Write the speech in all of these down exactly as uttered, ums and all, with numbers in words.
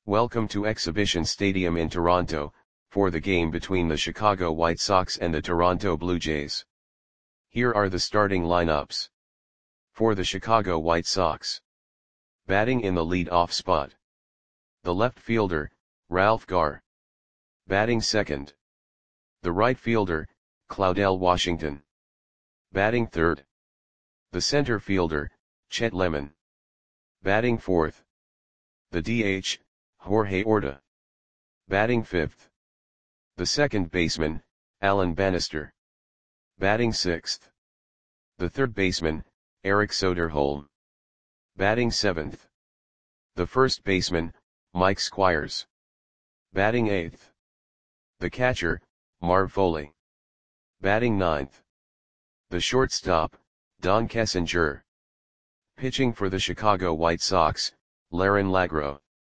Welcome to Exhibition Stadium in Toronto, for the game between the Chicago White Sox and the Toronto Blue Jays. Here are the starting lineups. For the Chicago White Sox. Batting in the lead-off spot. The left fielder, Ralph Garr. Batting second. The right fielder, Claudell Washington. Batting third. The center fielder, Chet Lemon. Batting fourth. The D H, Jorge Orta. Batting fifth. The second baseman, Alan Bannister. Batting sixth. The third baseman, Eric Soderholm. Batting seventh. The first baseman, Mike Squires. Batting eighth. The catcher, Marv Foley. Batting ninth. The shortstop, Don Kessinger. Pitching for the Chicago White Sox, Larin Lagro.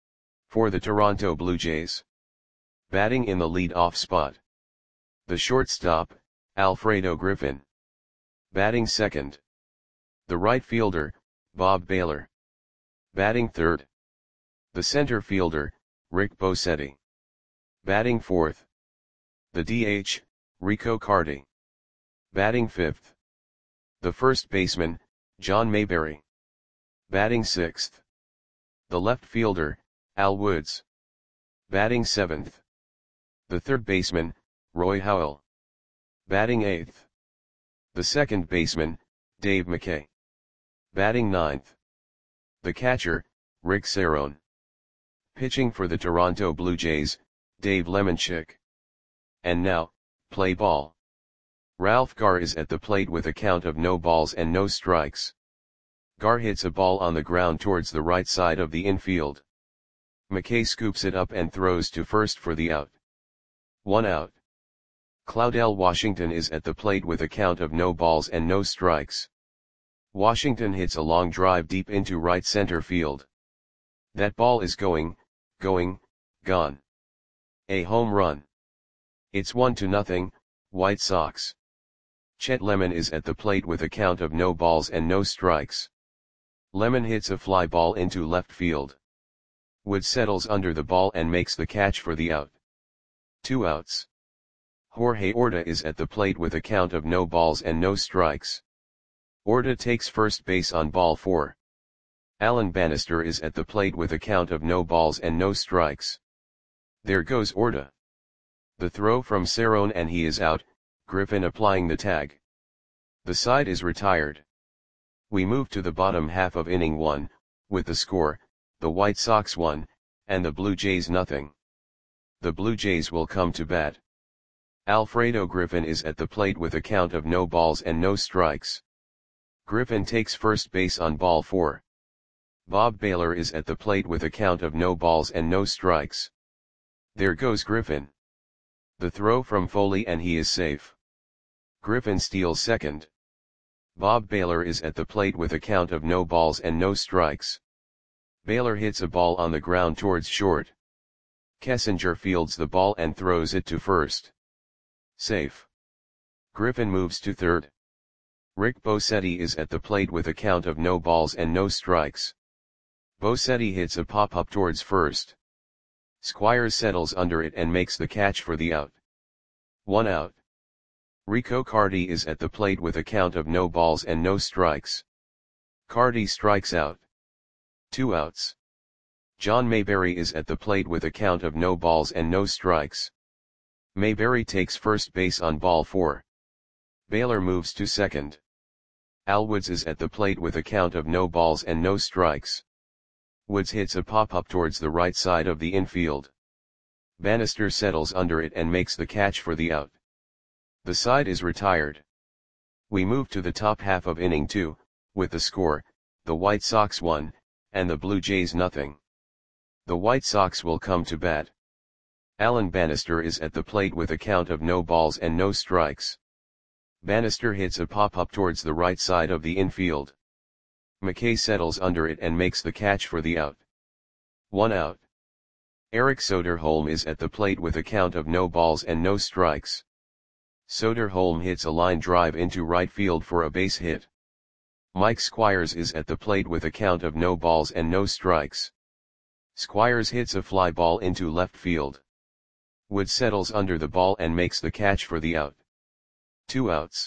For the Toronto Blue Jays. Batting in the lead-off spot. The shortstop, Alfredo Griffin. Batting second. The right fielder, Bob Baylor. Batting third. The center fielder, Rick Bosetti. Batting fourth. The D H, Rico Carty. Batting fifth. The first baseman, John Mayberry. Batting sixth. The left fielder, Al Woods. Batting seventh. The third baseman, Roy Howell. Batting eighth. The second baseman, Dave McKay. Batting ninth. The catcher, Rick Cerone. Pitching for the Toronto Blue Jays, Dave Lemanchik. And now, play ball. Ralph Garr is at the plate with a count of no balls and no strikes. Garr hits a ball on the ground towards the right side of the infield. McKay scoops it up and throws to first for the out. One out. Claudell Washington is at the plate with a count of no balls and no strikes. Washington hits a long drive deep into right center field. That ball is going, going, gone. A home run. It's one to nothing, White Sox. Chet Lemon is at the plate with a count of no balls and no strikes. Lemon hits a fly ball into left field. Wood settles under the ball and makes the catch for the out. Two outs. Jorge Orta is at the plate with a count of no balls and no strikes. Orta takes first base on ball four. Alan Bannister is at the plate with a count of no balls and no strikes. There goes Orta. The throw from Cerone and he is out, Griffin applying the tag. The side is retired. We move to the bottom half of inning one, with the score, the White Sox one, and the Blue Jays nothing. The Blue Jays will come to bat. Alfredo Griffin is at the plate with a count of no balls and no strikes. Griffin takes first base on ball four. Bob Baylor is at the plate with a count of no balls and no strikes. There goes Griffin. The throw from Foley and he is safe. Griffin steals second. Bob Baylor is at the plate with a count of no balls and no strikes. Baylor hits a ball on the ground towards short. Kessinger fields the ball and throws it to first. Safe. Griffin moves to third. Rick Bosetti is at the plate with a count of no balls and no strikes. Bosetti hits a pop-up towards first. Squires settles under it and makes the catch for the out. One out. Rico Carty is at the plate with a count of no balls and no strikes. Carty strikes out. Two outs. John Mayberry is at the plate with a count of no balls and no strikes. Mayberry takes first base on ball four. Baylor moves to second. Al Woods is at the plate with a count of no balls and no strikes. Woods hits a pop-up towards the right side of the infield. Bannister settles under it and makes the catch for the out. The side is retired. We move to the top half of inning two, with the score, the White Sox one, and the Blue Jays nothing. The White Sox will come to bat. Alan Bannister is at the plate with a count of no balls and no strikes. Bannister hits a pop-up towards the right side of the infield. McKay settles under it and makes the catch for the out. One out. Eric Soderholm is at the plate with a count of no balls and no strikes. Soderholm hits a line drive into right field for a base hit. Mike Squires is at the plate with a count of no balls and no strikes. Squires hits a fly ball into left field. Woods settles under the ball and makes the catch for the out. Two outs.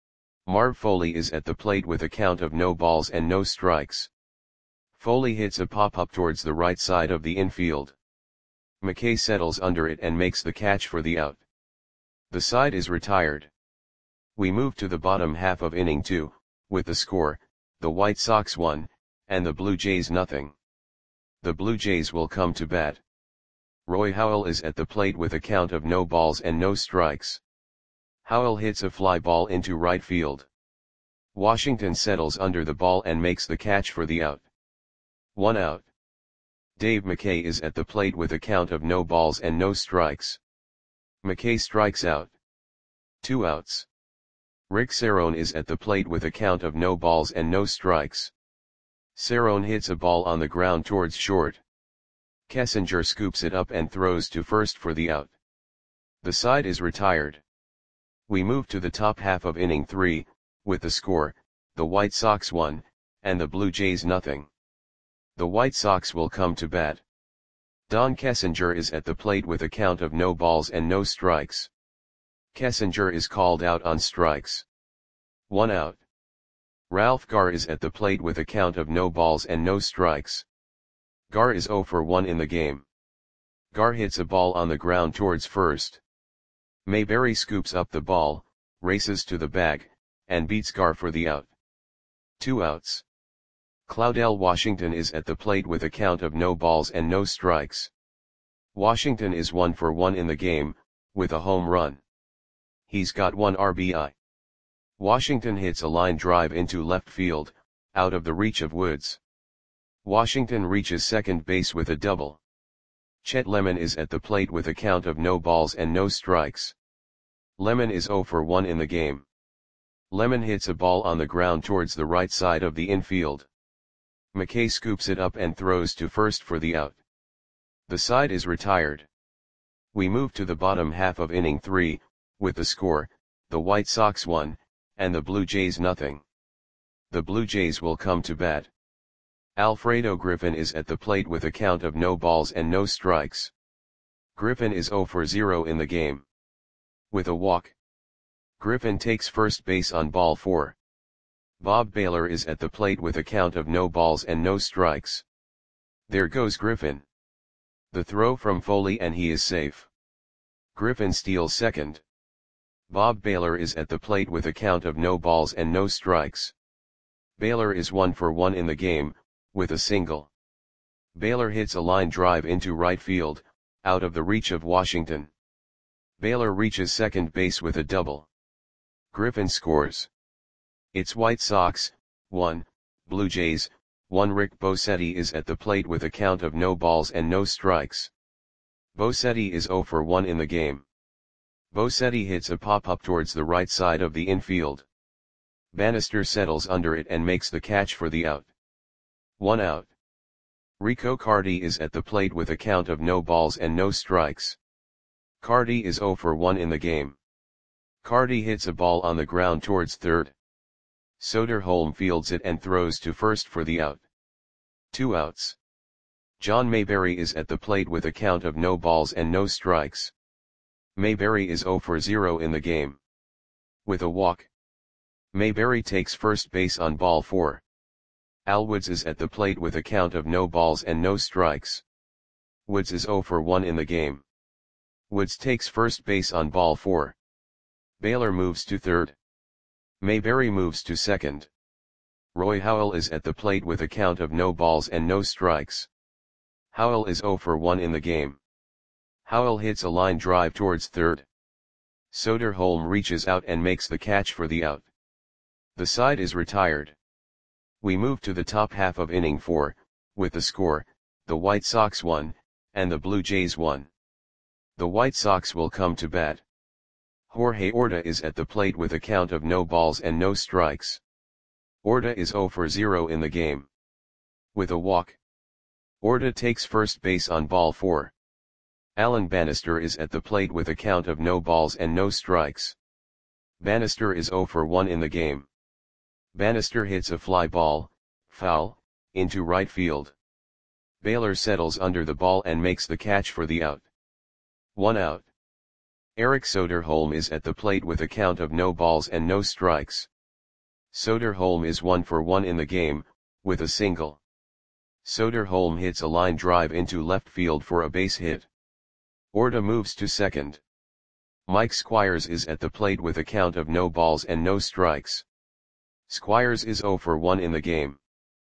Marv Foley is at the plate with a count of no balls and no strikes. Foley hits a pop-up towards the right side of the infield. McKay settles under it and makes the catch for the out. The side is retired. We move to the bottom half of inning two, with the score, the White Sox one, and the Blue Jays nothing. The Blue Jays will come to bat. Roy Howell is at the plate with a count of no balls and no strikes. Howell hits a fly ball into right field. Washington settles under the ball and makes the catch for the out. One out. Dave McKay is at the plate with a count of no balls and no strikes. McKay strikes out. Two outs. Rick Cerrone is at the plate with a count of no balls and no strikes. Cerrone hits a ball on the ground towards short. Kessinger scoops it up and throws to first for the out. The side is retired. We move to the top half of inning three, with the score, the White Sox one, and the Blue Jays nothing. The White Sox will come to bat. Don Kessinger is at the plate with a count of no balls and no strikes. Kessinger is called out on strikes. One out. Ralph Garr is at the plate with a count of no balls and no strikes. Garr is oh for one in the game. Garr hits a ball on the ground towards first. Mayberry scoops up the ball, races to the bag, and beats Garr for the out. Two outs. Claudell Washington is at the plate with a count of no balls and no strikes. Washington is one for one in the game, with a home run. He's got one R B I. Washington hits a line drive into left field, out of the reach of Woods. Washington reaches second base with a double. Chet Lemon is at the plate with a count of no balls and no strikes. Lemon is oh for one in the game. Lemon hits a ball on the ground towards the right side of the infield. McKay scoops it up and throws to first for the out. The side is retired. We move to the bottom half of inning three, with the score, the White Sox one, and the Blue Jays nothing. The Blue Jays will come to bat. Alfredo Griffin is at the plate with a count of no balls and no strikes. Griffin is oh for zero in the game. With a walk. Griffin takes first base on ball four. Bob Baylor is at the plate with a count of no balls and no strikes. There goes Griffin. The throw from Foley and he is safe. Griffin steals second. Bob Baylor is at the plate with a count of no balls and no strikes. Baylor is one for one in the game, with a single. Baylor hits a line drive into right field, out of the reach of Washington. Baylor reaches second base with a double. Griffin scores. It's White Sox, one, Blue Jays, one. Rick Bosetti is at the plate with a count of no balls and no strikes. Bosetti is oh for one in the game. Bosetti hits a pop-up towards the right side of the infield. Bannister settles under it and makes the catch for the out. One out. Rico Cardi is at the plate with a count of no balls and no strikes. Cardi is oh for one in the game. Cardi hits a ball on the ground towards third. Soderholm fields it and throws to first for the out. Two outs. John Mayberry is at the plate with a count of no balls and no strikes. Mayberry is oh for zero in the game. With a walk. Mayberry takes first base on ball four. Al Woods is at the plate with a count of no balls and no strikes. Woods is oh for one in the game. Woods takes first base on ball four. Baylor moves to third. Mayberry moves to second. Roy Howell is at the plate with a count of no balls and no strikes. Howell is oh for one in the game. Howell hits a line drive towards third. Soderholm reaches out and makes the catch for the out. The side is retired. We move to the top half of inning four, with the score, the White Sox one, and the Blue Jays one. The White Sox will come to bat. Jorge Orta is at the plate with a count of no balls and no strikes. Orta is oh for zero in the game. With a walk. Orta takes first base on ball four. Alan Bannister is at the plate with a count of no balls and no strikes. Bannister is oh for one in the game. Bannister hits a fly ball, foul, into right field. Baylor settles under the ball and makes the catch for the out. One out. Erik Soderholm is at the plate with a count of no balls and no strikes. Soderholm is one for one in the game, with a single. Soderholm hits a line drive into left field for a base hit. Orta moves to second. Mike Squires is at the plate with a count of no balls and no strikes. Squires is zero for one in the game.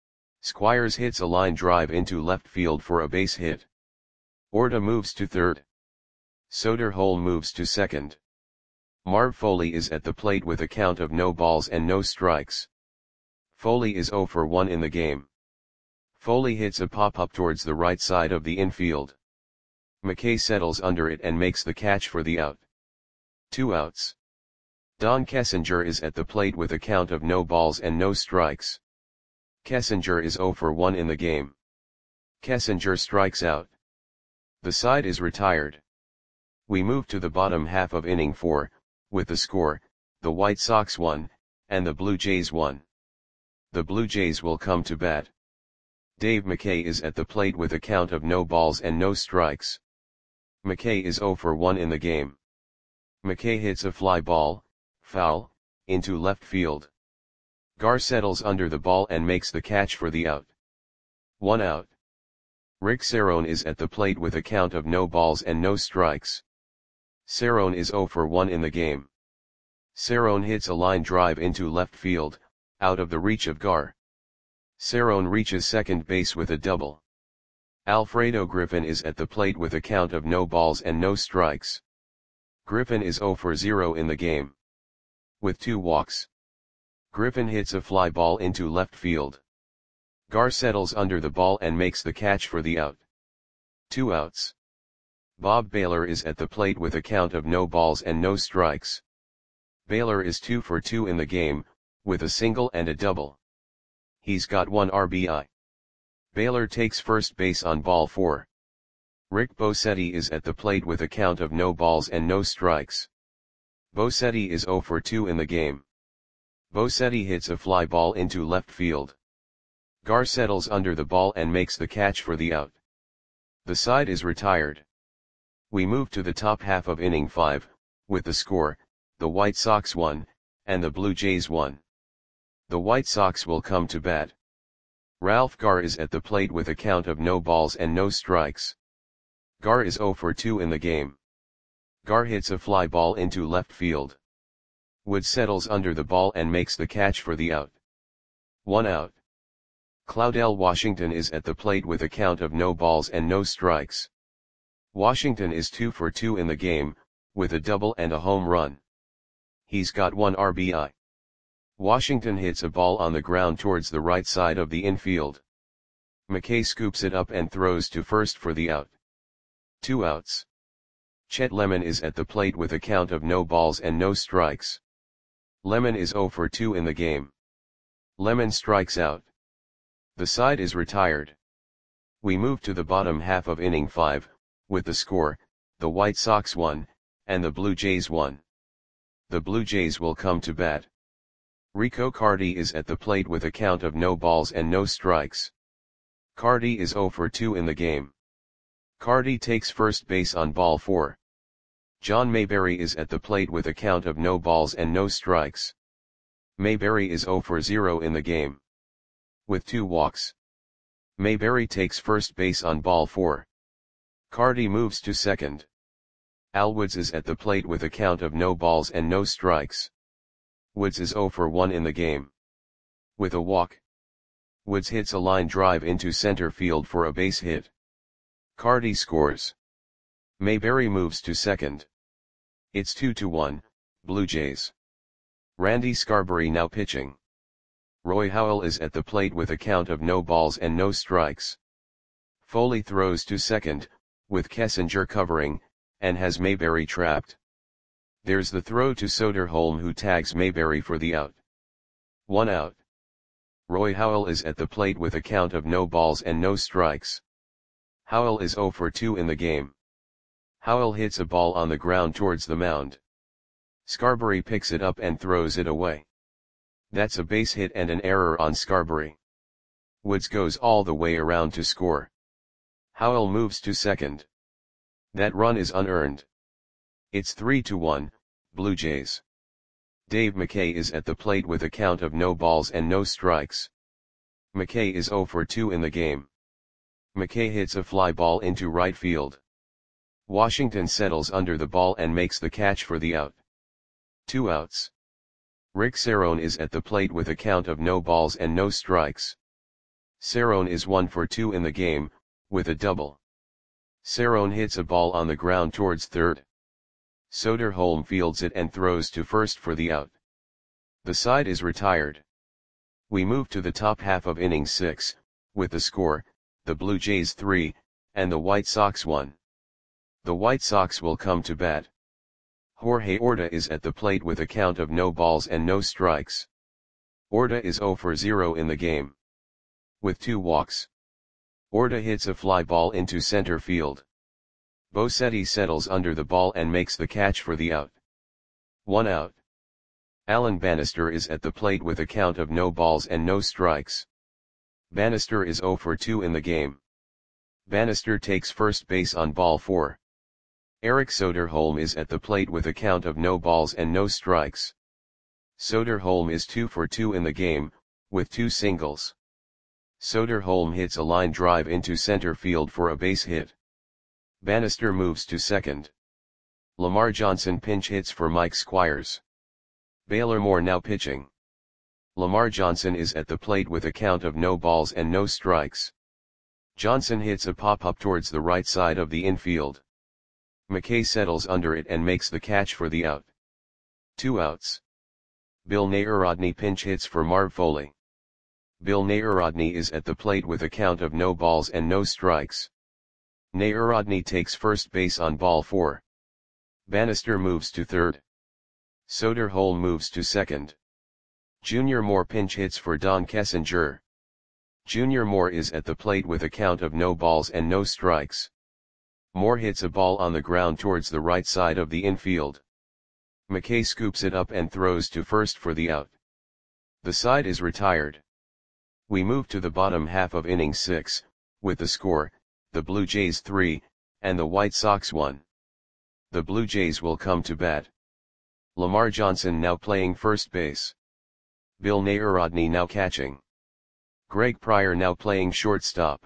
Squires hits a line drive into left field for a base hit. Orta moves to third. Soderholm moves to second. Marv Foley is at the plate with a count of no balls and no strikes. Foley is zero for one in the game. Foley hits a pop-up towards the right side of the infield. McKay settles under it and makes the catch for the out. Two outs. Don Kessinger is at the plate with a count of no balls and no strikes. Kessinger is zero for one in the game. Kessinger strikes out. The side is retired. We move to the bottom half of inning four, with the score, the White Sox won, and the Blue Jays won. The Blue Jays will come to bat. Dave McKay is at the plate with a count of no balls and no strikes. McKay is zero for one in the game. McKay hits a fly ball, foul, into left field. Gar settles under the ball and makes the catch for the out. One out. Rick Cerrone is at the plate with a count of no balls and no strikes. Cerrone is zero for one in the game. Cerrone hits a line drive into left field, out of the reach of Gar. Cerrone reaches second base with a double. Alfredo Griffin is at the plate with a count of no balls and no strikes. Griffin is zero for zero in the game. With two walks. Griffin hits a fly ball into left field. Gar settles under the ball and makes the catch for the out. Two outs. Bob Baylor is at the plate with a count of no balls and no strikes. Baylor is two for two in the game, with a single and a double. He's got one R B I. Baylor takes first base on ball four. Rick Bosetti is at the plate with a count of no balls and no strikes. Bosetti is zero for two in the game. Bosetti hits a fly ball into left field. Gar settles under the ball and makes the catch for the out. The side is retired. We move to the top half of inning five, with the score, the White Sox won, and the Blue Jays won. The White Sox will come to bat. Ralph Gar is at the plate with a count of no balls and no strikes. Gar is zero for two in the game. Gar hits a fly ball into left field. Wood settles under the ball and makes the catch for the out. One out. Claudell Washington is at the plate with a count of no balls and no strikes. Washington is two for two in the game, with a double and a home run. He's got one R B I. Washington hits a ball on the ground towards the right side of the infield. McKay scoops it up and throws to first for the out. Two outs. Chet Lemon is at the plate with a count of no balls and no strikes. Lemon is zero for two in the game. Lemon strikes out. The side is retired. We move to the bottom half of inning five, with the score, the White Sox won, and the Blue Jays won. The Blue Jays will come to bat. Rico Carty is at the plate with a count of no balls and no strikes. Carty is zero for two in the game. Carty takes first base on ball four. John Mayberry is at the plate with a count of no balls and no strikes. Mayberry is zero for zero in the game. With two walks. Mayberry takes first base on ball four. Carty moves to second. Al Woods is at the plate with a count of no balls and no strikes. Woods is zero for one in the game. With a walk. Woods hits a line drive into center field for a base hit. Carty scores. Mayberry moves to second. It's two to one, Blue Jays. Randy Scarberry now pitching. Roy Howell is at the plate with a count of no balls and no strikes. Foley throws to second, with Kessinger covering, and has Mayberry trapped. There's the throw to Soderholm, who tags Mayberry for the out. One out. Roy Howell is at the plate with a count of no balls and no strikes. Howell is zero for two in the game. Howell hits a ball on the ground towards the mound. Scarberry picks it up and throws it away. That's a base hit and an error on Scarberry. Woods goes all the way around to score. Howell moves to second. That run is unearned. It's three to one, Blue Jays. Dave McKay is at the plate with a count of no balls and no strikes. McKay is oh for two in the game. McKay hits a fly ball into right field. Washington settles under the ball and makes the catch for the out. Two outs. Rick Cerone is at the plate with a count of no balls and no strikes. Cerone is one for two in the game, with a double. Cerone hits a ball on the ground towards third. Soderholm fields it and throws to first for the out. The side is retired. We move to the top half of inning six, with the score, the Blue Jays three, and the White Sox one. The White Sox will come to bat. Jorge Orta is at the plate with a count of no balls and no strikes. Orta is oh for zero in the game. With two walks. Orta hits a fly ball into center field. Bosetti settles under the ball and makes the catch for the out. One out. Alan Bannister is at the plate with a count of no balls and no strikes. Bannister is oh for two in the game. Bannister takes first base on ball four. Eric Soderholm is at the plate with a count of no balls and no strikes. Soderholm is two for two in the game, with two singles. Soderholm hits a line drive into center field for a base hit. Bannister moves to second. Lamar Johnson pinch hits for Mike Squires. Baylor Moore now pitching. Lamar Johnson is at the plate with a count of no balls and no strikes. Johnson hits a pop-up towards the right side of the infield. McKay settles under it and makes the catch for the out. Two outs. Bill Narodny pinch hits for Marv Foley. Bill Narodny is at the plate with a count of no balls and no strikes. Narodny takes first base on ball four. Bannister moves to third. Soderholm moves to second. Junior Moore pinch hits for Don Kessinger. Junior Moore is at the plate with a count of no balls and no strikes. Moore hits a ball on the ground towards the right side of the infield. McKay scoops it up and throws to first for the out. The side is retired. We move to the bottom half of inning six, with the score, the Blue Jays three, and the White Sox one. The Blue Jays will come to bat. Lamar Johnson now playing first base. Bill Narodny now catching. Greg Pryor now playing shortstop.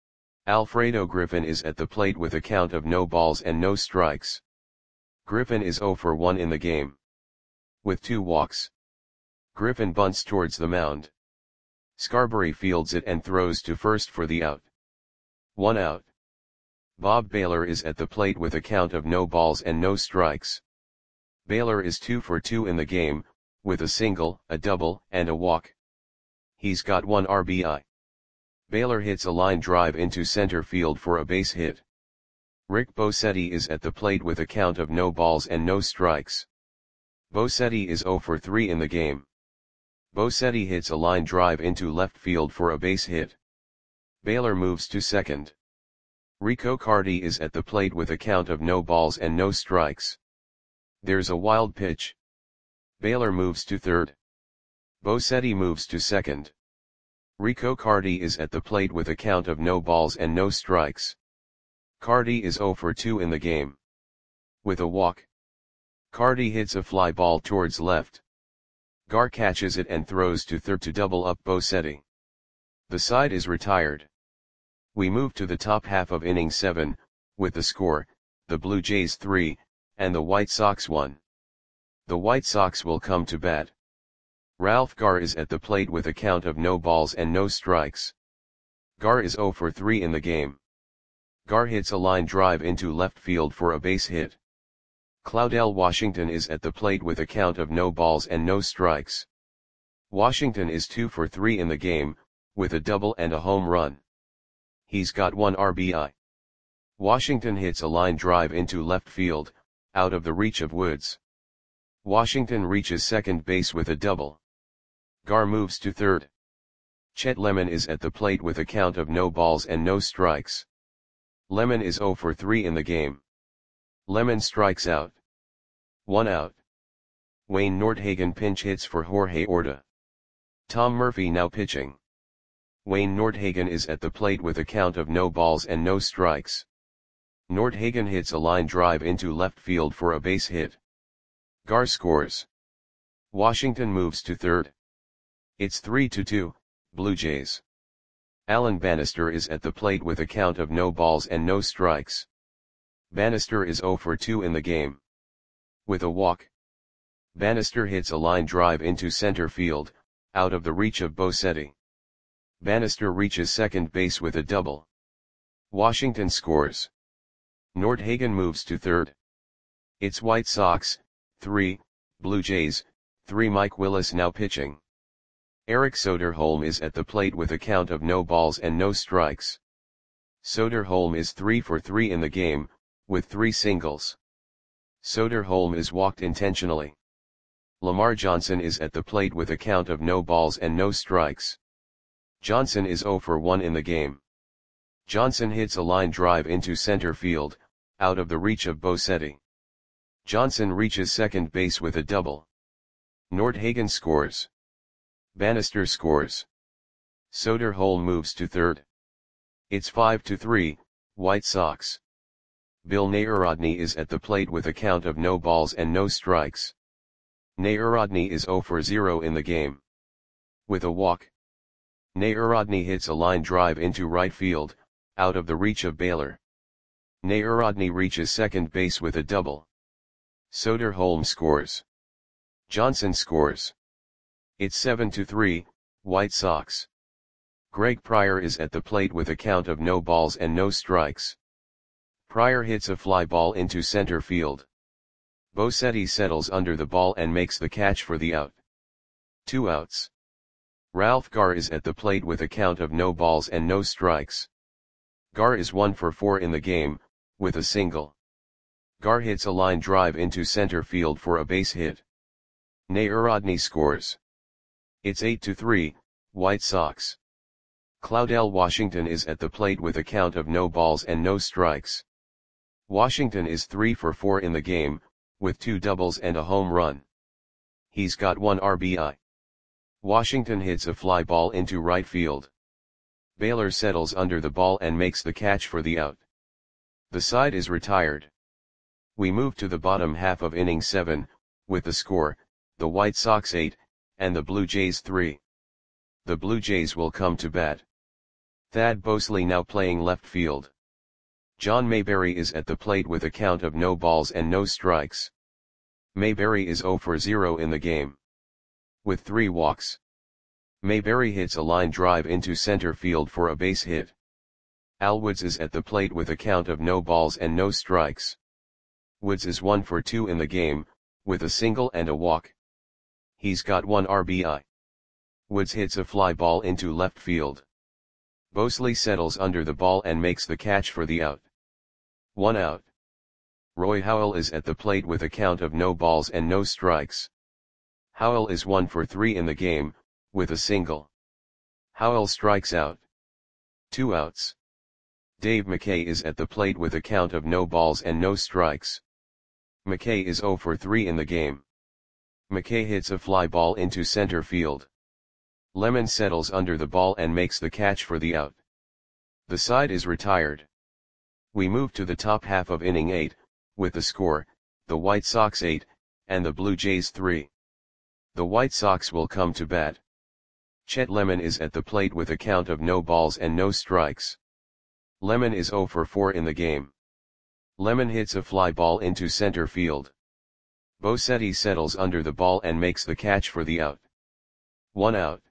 Alfredo Griffin is at the plate with a count of no balls and no strikes. Griffin is oh for one in the game. With two walks. Griffin bunts towards the mound. Scarberry fields it and throws to first for the out. One out. Bob Baylor is at the plate with a count of no balls and no strikes. Baylor is two for two in the game, with a single, a double, and a walk. He's got one R B I. Baylor hits a line drive into center field for a base hit. Rick Bosetti is at the plate with a count of no balls and no strikes. Bosetti is oh for three in the game. Bosetti hits a line drive into left field for a base hit. Baylor moves to second. Rico Carty is at the plate with a count of no balls and no strikes. There's a wild pitch. Baylor moves to third. Bosetti moves to second. Rico Carty is at the plate with a count of no balls and no strikes. Carty is oh for two in the game. With a walk. Carty hits a fly ball towards left. Gar catches it and throws to third to double up Bosetti. The side is retired. We move to the top half of inning seven, with the score, the Blue Jays three, and the White Sox one. The White Sox will come to bat. Ralph Gar is at the plate with a count of no balls and no strikes. Gar is oh for three in the game. Gar hits a line drive into left field for a base hit. Claudell Washington is at the plate with a count of no balls and no strikes. Washington is two for three in the game, with a double and a home run. He's got one R B I. Washington hits a line drive into left field, out of the reach of Woods. Washington reaches second base with a double. Gar moves to third. Chet Lemon is at the plate with a count of no balls and no strikes. Lemon is oh for three in the game. Lemon strikes out. One out. Wayne Nordhagen pinch hits for Jorge Orta. Tom Murphy now pitching. Wayne Nordhagen is at the plate with a count of no balls and no strikes. Nordhagen hits a line drive into left field for a base hit. Gar scores. Washington moves to third. It's three to two, Blue Jays. Alan Bannister is at the plate with a count of no balls and no strikes. Bannister is zero for two in the game. With a walk. Bannister hits a line drive into center field, out of the reach of Bosetti. Bannister reaches second base with a double. Washington scores. Nordhagen moves to third. It's White Sox, three, Blue Jays, three. Mike Willis now pitching. Eric Soderholm is at the plate with a count of no balls and no strikes. Soderholm is three for three in the game, with three singles. Soderholm is walked intentionally. Lamar Johnson is at the plate with a count of no balls and no strikes. Johnson is zero for one in the game. Johnson hits a line drive into center field, out of the reach of Bosetti. Johnson reaches second base with a double. Nordhagen scores. Bannister scores. Soderholm moves to third. It's five to three, White Sox. Bill Narodny is at the plate with a count of no balls and no strikes. Narodny is zero for zero in the game. With a walk. Narodny hits a line drive into right field, out of the reach of Baylor. Narodny reaches second base with a double. Soderholm scores. Johnson scores. It's seven to three, White Sox. Greg Pryor is at the plate with a count of no balls and no strikes. Pryor hits a fly ball into center field. Bosetti settles under the ball and makes the catch for the out. Two outs. Ralph Gar is at the plate with a count of no balls and no strikes. Gar is one for four in the game, with a single. Gar hits a line drive into center field for a base hit. Narodny scores. It's eight to three, White Sox. Claudell Washington is at the plate with a count of no balls and no strikes. Washington is three for four in the game, with two doubles and a home run. He's got one R B I. Washington hits a fly ball into right field. Baylor settles under the ball and makes the catch for the out. The side is retired. We move to the bottom half of inning seven, with the score, the White Sox eight, and the Blue Jays three. The Blue Jays will come to bat. Thad Bosley now playing left field. John Mayberry is at the plate with a count of no balls and no strikes. Mayberry is zero for zero in the game. With three walks. Mayberry hits a line drive into center field for a base hit. Al Woods is at the plate with a count of no balls and no strikes. Woods is one for two in the game, with a single and a walk. He's got one R B I. Woods hits a fly ball into left field. Bosley settles under the ball and makes the catch for the out. One out. Roy Howell is at the plate with a count of no balls and no strikes. Howell is one for three in the game, with a single. Howell strikes out. Two outs. Dave McKay is at the plate with a count of no balls and no strikes. McKay is zero for three in the game. McKay hits a fly ball into center field. Lemon settles under the ball and makes the catch for the out. The side is retired. We move to the top half of inning eight, with the score, the White Sox eight, and the Blue Jays three. The White Sox will come to bat. Chet Lemon is at the plate with a count of no balls and no strikes. Lemon is zero for four in the game. Lemon hits a fly ball into center field. Bosetti settles under the ball and makes the catch for the out. One out.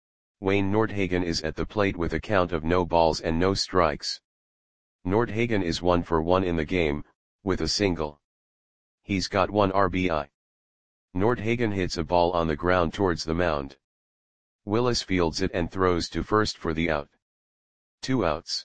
Wayne Nordhagen is at the plate with a count of no balls and no strikes. Nordhagen is one for one in the game, with a single. He's got one R B I. Nordhagen hits a ball on the ground towards the mound. Willis fields it and throws to first for the out. Two outs.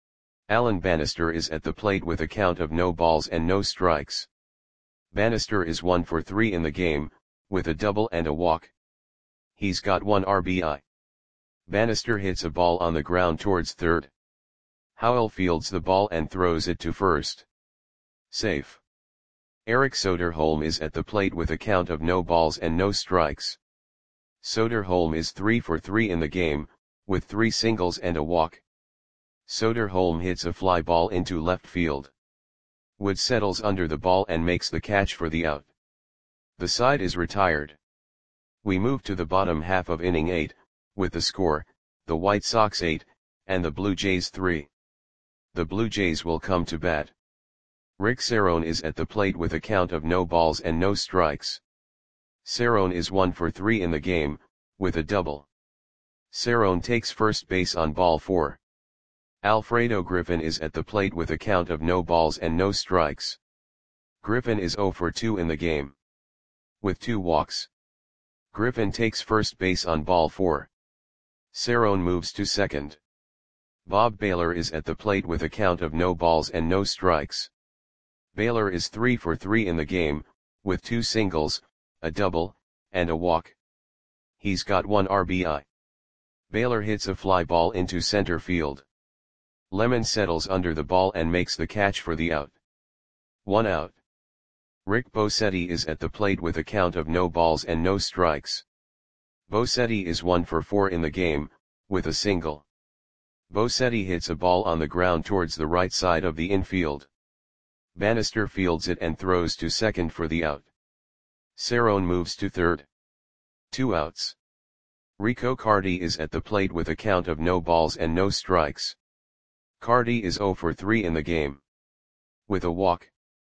Alan Bannister is at the plate with a count of no balls and no strikes. Bannister is one for three in the game, with a double and a walk. He's got one R B I. Bannister hits a ball on the ground towards third. Howell fields the ball and throws it to first. Safe. Eric Soderholm is at the plate with a count of no balls and no strikes. Soderholm is three for three in the game, with three singles and a walk. Soderholm hits a fly ball into left field. Woods settles under the ball and makes the catch for the out. The side is retired. We move to the bottom half of inning eight, with the score, the White Sox eight, and the Blue Jays three. The Blue Jays will come to bat. Rick Cerone is at the plate with a count of no balls and no strikes. Cerone is one for three in the game, with a double. Cerone takes first base on ball four. Alfredo Griffin is at the plate with a count of no balls and no strikes. Griffin is zero for two in the game, with two walks. Griffin takes first base on ball four. Cerone moves to second. Bob Baylor is at the plate with a count of no balls and no strikes. Baylor is three for three in the game, with two singles, a double, and a walk. He's got one R B I. Baylor hits a fly ball into center field. Lemon settles under the ball and makes the catch for the out. One out. Rick Bosetti is at the plate with a count of no balls and no strikes. Bosetti is one for four in the game, with a single. Bosetti hits a ball on the ground towards the right side of the infield. Bannister fields it and throws to second for the out. Cerone moves to third. Two outs. Rico Cardi is at the plate with a count of no balls and no strikes. Cardi is zero for three in the game, with a walk.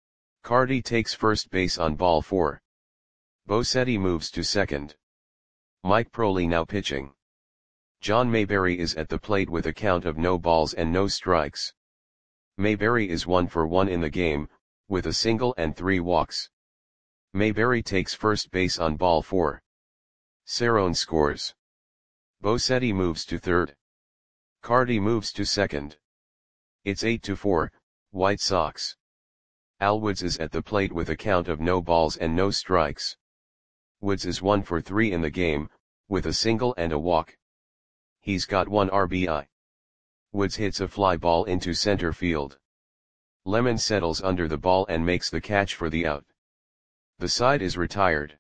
Cardi takes first base on ball four. Bosetti moves to second. Mike Proley now pitching. John Mayberry is at the plate with a count of no balls and no strikes. Mayberry is one for one in the game, with a single and three walks. Mayberry takes first base on ball four. Cerone scores. Bosetti moves to third. Cardi moves to second. It's eight to four, White Sox. Al Woods is at the plate with a count of no balls and no strikes. Woods is one for three in the game, with a single and a walk. He's got one R B I. Woods hits a fly ball into center field. Lemon settles under the ball and makes the catch for the out. The side is retired.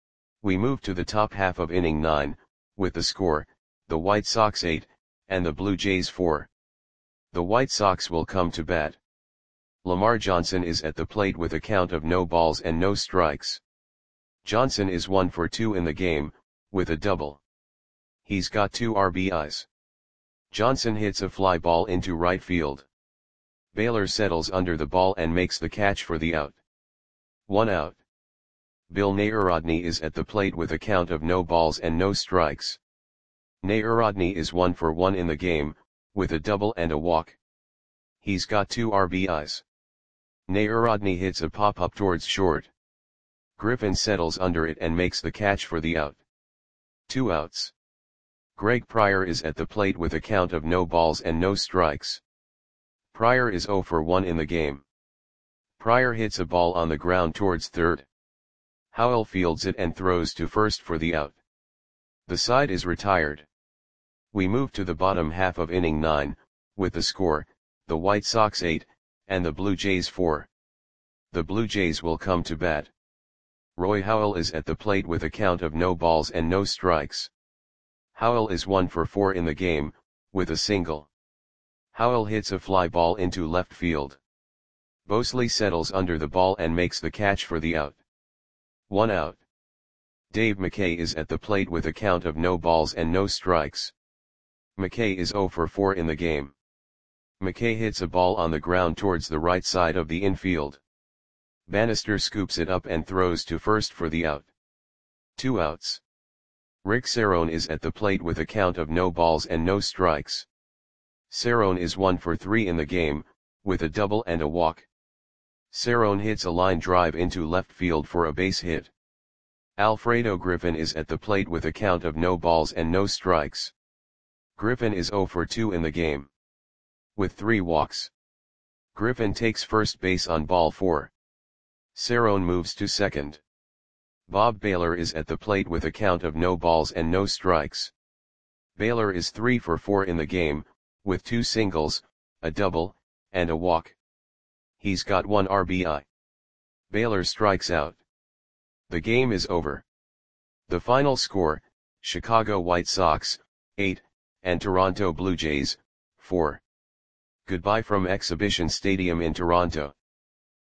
We move to the top half of inning nine, with the score, the White Sox eight, and the Blue Jays four. The White Sox will come to bat. Lamar Johnson is at the plate with a count of no balls and no strikes. Johnson is one for two in the game, with a double. He's got two R B Is. Johnson hits a fly ball into right field. Baylor settles under the ball and makes the catch for the out. One out. Bill Nayarodny is at the plate with a count of no balls and no strikes. Nayarodny is one for one in the game, with a double and a walk. He's got two R B Is. Nayarodny hits a pop-up towards short. Griffin settles under it and makes the catch for the out. Two outs. Greg Pryor is at the plate with a count of no balls and no strikes. Pryor is zero for one in the game. Pryor hits a ball on the ground towards third. Howell fields it and throws to first for the out. The side is retired. We move to the bottom half of inning nine, with the score, the White Sox eight, and the Blue Jays four. The Blue Jays will come to bat. Roy Howell is at the plate with a count of no balls and no strikes. Howell is one for four in the game, with a single. Howell hits a fly ball into left field. Bosley settles under the ball and makes the catch for the out. One out. Dave McKay is at the plate with a count of no balls and no strikes. McKay is zero for four in the game. McKay hits a ball on the ground towards the right side of the infield. Bannister scoops it up and throws to first for the out. Two outs. Rick Cerone is at the plate with a count of no balls and no strikes. Cerone is one for three in the game, with a double and a walk. Cerone hits a line drive into left field for a base hit. Alfredo Griffin is at the plate with a count of no balls and no strikes. Griffin is zero for two in the game, with three walks. Griffin takes first base on ball four. Cerone moves to second. Bob Baylor is at the plate with a count of no balls and no strikes. Baylor is three for four in the game, with two singles, a double, and a walk. He's got one R B I. Baylor strikes out. The game is over. The final score, Chicago White Sox, eight, and Toronto Blue Jays, four. Goodbye from Exhibition Stadium in Toronto.